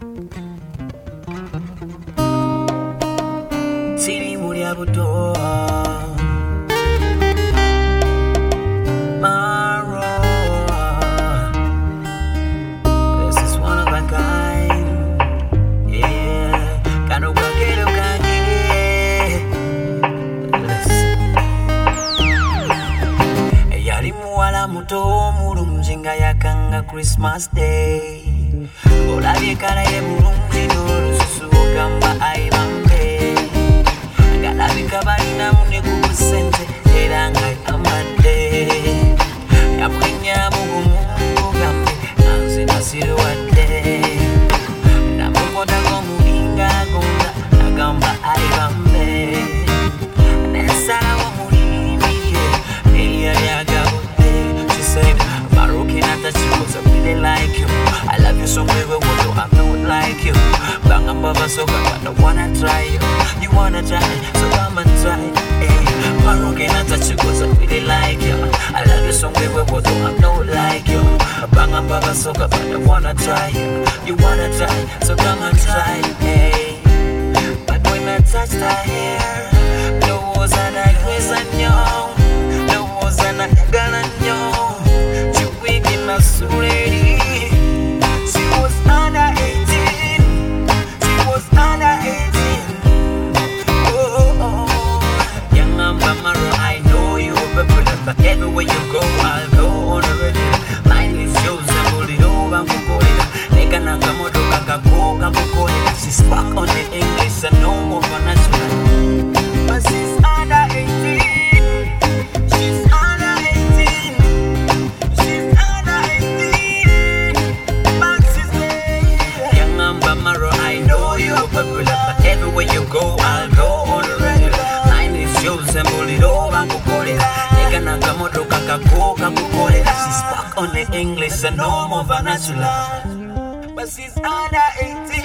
Siri Muria Buto Maro. This is one of a kind. Yeah, Kano Kakero Kage. Yarimu wala muto murumjinga yakanga Christmas Day. Olabye kala ye bulungi n'olususu ogamba ayibambe. Galabika balina mune kubusente era nga yamadde. Yamwenya mugumu mugambe nanze nasirwadde. Namukota ng'omulinga agonda agamba ayibambe. Nensalawo mulimiye eyali agabudde. She said, Marokin atachikoza really like you. I love you so way, but I'm not like you. Banga baba so but I wanna try you. You wanna try, so come and try. Hey, Marokin atachikoza really like you. I love you so way, but I'm not like you. Banga baba so but I wanna try you. You wanna try, so come and try. Hey, but when I touch the hair, no was an agnes and young. No was an agan and young. You weak in a surety. She was under 18. She was under 18. Oh. Young Mama, I know you but everywhere you go, I'll go on a regular. Mine is yours and hold it over and go it. Neka Nakamoto Kakako Kakako. She's back on the English and no more for natural. But she's under 18. She's under 18. She's under 18. But she's there. Young Mama, I know you're popular, but everywhere you go, I'll go on the regular. Mine is yours and hold it over and go it. Neka Nakamoto Kakako Kakako. She's back on the English and no more for natural. But she's under 18.